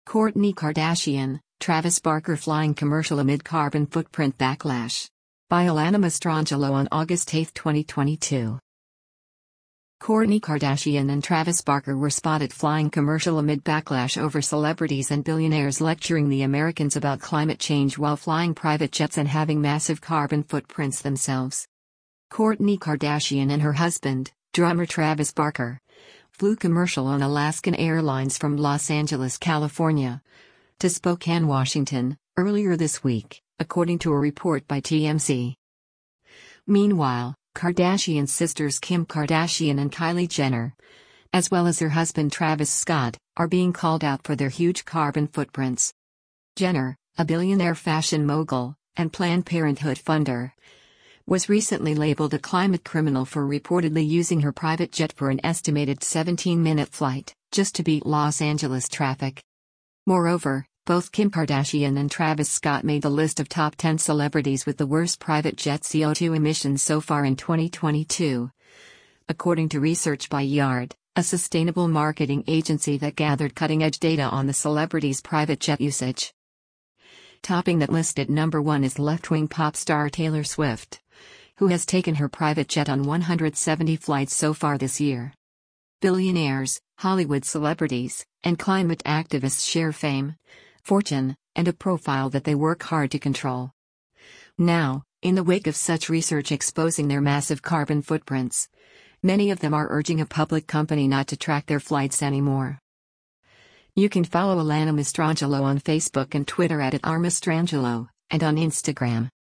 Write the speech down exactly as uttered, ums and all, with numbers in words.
Kourtney Kardashian, Travis Barker flying commercial amid carbon footprint backlash. By Alana Mastrangelo on August eighth, twenty twenty-two. Kourtney Kardashian and Travis Barker were spotted flying commercial amid backlash over celebrities and billionaires lecturing the Americans about climate change while flying private jets and having massive carbon footprints themselves. Kourtney Kardashian and her husband, drummer Travis Barker, flew commercial on Alaskan Airlines from Los Angeles, California, to Spokane, Washington, earlier this week, according to a report by T M Z. Meanwhile, Kardashian sisters Kim Kardashian and Kylie Jenner, as well as her husband Travis Scott, are being called out for their huge carbon footprints. Jenner, a billionaire fashion mogul and Planned Parenthood funder, was recently labeled a climate criminal for reportedly using her private jet for an estimated seventeen-minute flight, just to beat Los Angeles traffic. Moreover, both Kim Kardashian and Travis Scott made the list of top ten celebrities with the worst private jet C O two emissions so far in twenty twenty-two. According to research by Yard, a sustainable marketing agency that gathered cutting-edge data on the celebrities' private jet usage. Topping that list at number one is left-wing pop star Taylor Swift, who has taken her private jet on one hundred seventy flights so far this year. Billionaires, Hollywood celebrities, and climate activists share fame, fortune, and a profile that they work hard to control. Now, in the wake of such research exposing their massive carbon footprints, many of them are urging a public company not to track their flights anymore. You can follow Alana Mastrangelo on Facebook and Twitter at, at r mastrangelo, and on Instagram.